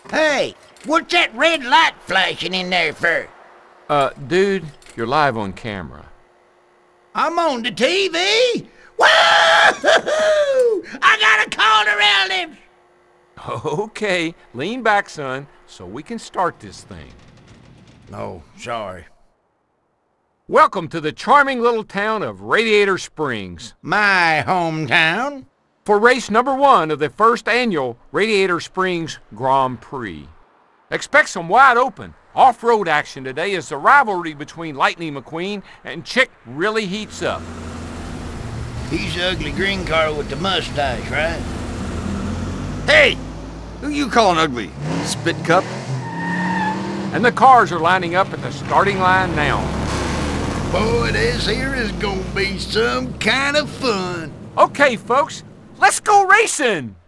Hey, what's that red light flashing in there for? Dude, you're live on camera. I'm on the TV? Woo! I got a call to relatives! Okay, lean back, son, so we can start this thing. Oh, sorry. Welcome to the charming little town of Radiator Springs My hometown? for race number 1 of the first annual Radiator Springs Grand Prix. Expect some wide open, off-road action today as the rivalry between Lightning McQueen and Chick really heats up. He's the ugly green car with the mustache, right? Hey! Who you calling ugly? Spit cup? And the cars are lining up at the starting line now. Boy, this here is gonna be some kind of fun. Okay, folks, let's go racing!